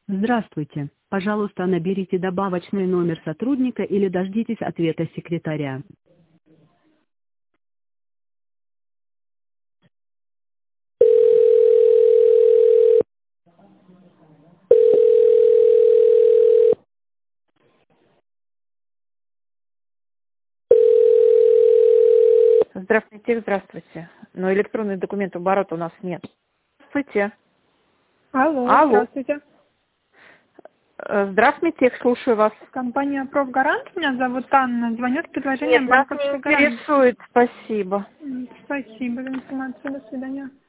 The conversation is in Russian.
Здравствуйте. Пожалуйста, наберите добавочный номер сотрудника или дождитесь ответа секретаря. Здравствуйте, здравствуйте. Но электронных документов оборота у нас нет. Здравствуйте. Алло, Алло. здравствуйте. Здравствуйте, слушаю вас. Компания «Профгарант». Меня зовут Анна. Звоню с предложением Нет, нас не банковской гарантии. интересует, спасибо. Спасибо за информацию. До свидания.